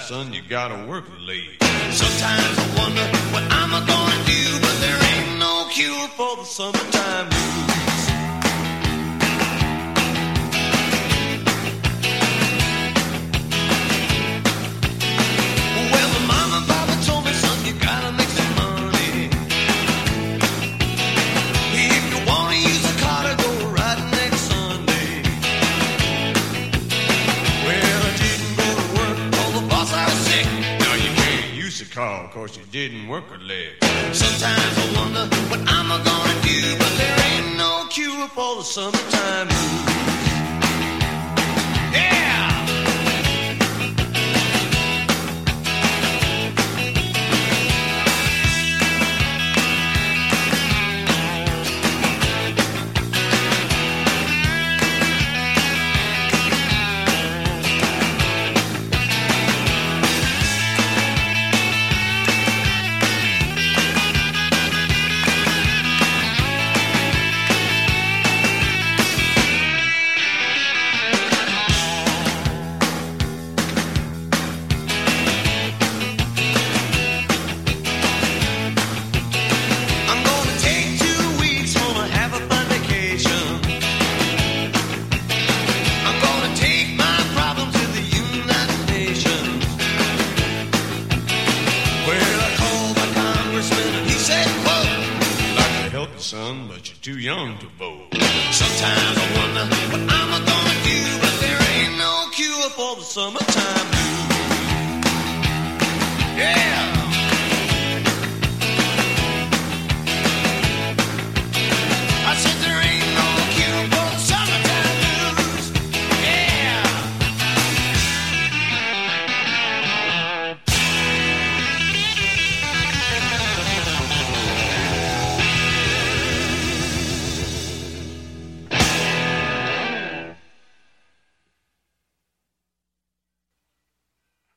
son, you gotta work late. Sometimes I wonder what I'm gonna do, but there ain't no cure for the summertime blues. Well, my mama and papa told me, son, you gotta make some money. If you wanna use a car to go riding next Sunday. Well, I didn't go to work, told the boss I was sick. Now you can't use the car, cause you didn't work a leg. Sometimes I wonder what I'm gonna do, but there ain't no cure for the summertime blues. Yeah! I'm gonna take 2 weeks, gonna have a fun vacation. I'm gonna take my problems to the United Nations. Well, I called my congressman and he said, quote, Like to help you, son, but you're too young to vote. sometimes I wonder what I'm gonna do, but there ain't no cure for the summertime blues.